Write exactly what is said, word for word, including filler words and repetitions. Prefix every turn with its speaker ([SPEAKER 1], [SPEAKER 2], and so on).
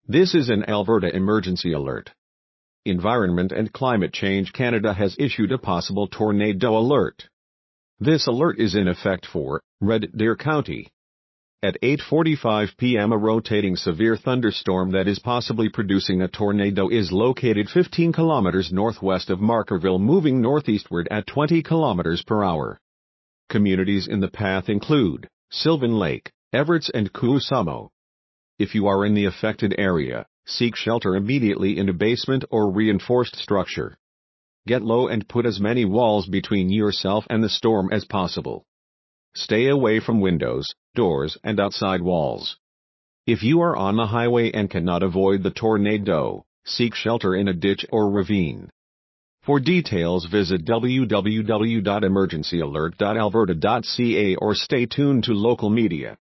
[SPEAKER 1] This is an Alberta emergency alert. Environment and Climate Change Canada has issued a possible tornado alert. This alert is in effect for Red Deer County. At eight forty-five p m a rotating severe thunderstorm that is possibly producing a tornado is located fifteen kilometers northwest of Markerville, moving northeastward at twenty kilometers per hour. Communities in the path include Sylvan Lake, Everts and Kuusamo. If you are in the affected area, seek shelter immediately in a basement or reinforced structure. Get low and put as many walls between yourself and the storm as possible. Stay away from windows, doors, and outside walls. If you are on the highway and cannot avoid the tornado, seek shelter in a ditch or ravine. For details, visit w w w dot emergency alert dot alberta dot c a or stay tuned to local media.